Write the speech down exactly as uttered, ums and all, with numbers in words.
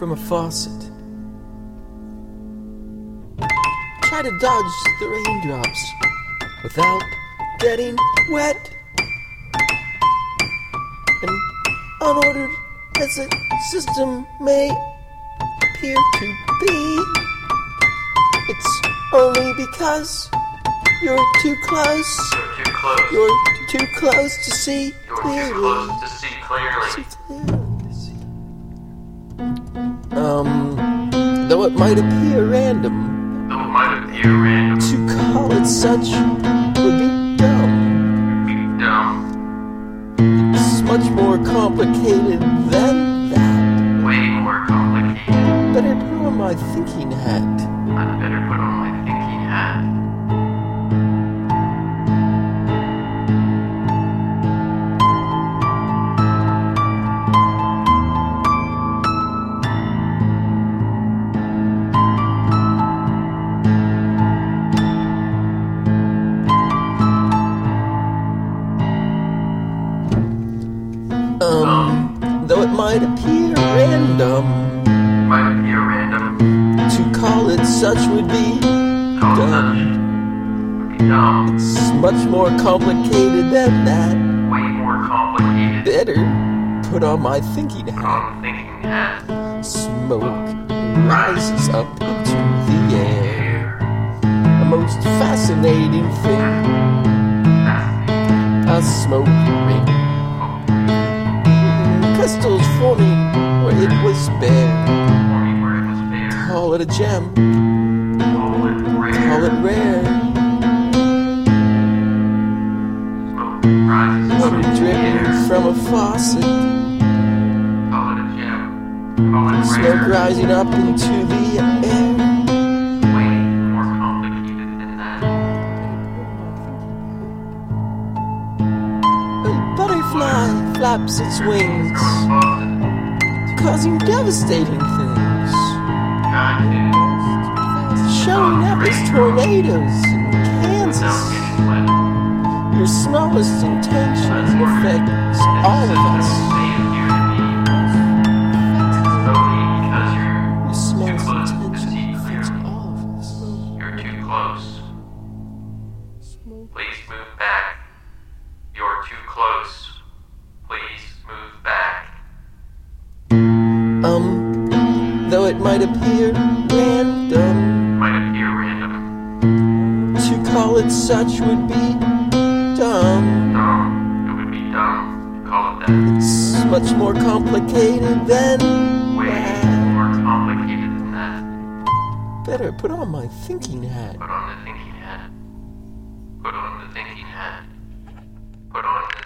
from a faucet. Try to dodge the raindrops without getting wet. And unordered as the system may appear to be, it's only because you're too close. You're too close. You're too close to see You're clearly. too close to see clearly. See clearly. Um, though it might appear random, Though it might appear random, to call it such would be dumb. be dumb, It's much more complicated than that. way more complicated. Better put on my thinking hat. I'd better put on my thinking hat. Um, though it might appear random, Might appear random, to call it such would be call dumb. such would be dumb, It's much more complicated than that. way more complicated. Better put on my thinking Put hat. on the thinking hat. Smoke rises up into the air. A most fascinating thing. A smoke ring. Crystals forming where it was bare. Forming where it was bare. Call it a gem. Call it rare. Call it rare. Smoke rises up into the Dripping air. from a faucet. Call it a gem. Call it Smoke rare. rising up into the air. Way more complicated than that. A butterfly flaps its wings, causing devastating things, showing up as tornadoes in Kansas. Your smallest intentions affects all of us. Your smallest intention affects all of us. You're too close. Please move back. You're too close. Please move back. Um, though it might appear random, Might appear random. to call it such would be dumb. Dumb. It would be dumb to call it that. It's much more complicated than Way that. more complicated than that. Better put on my thinking hat. Put on the thinking hat. Put on the thinking hat. Put on the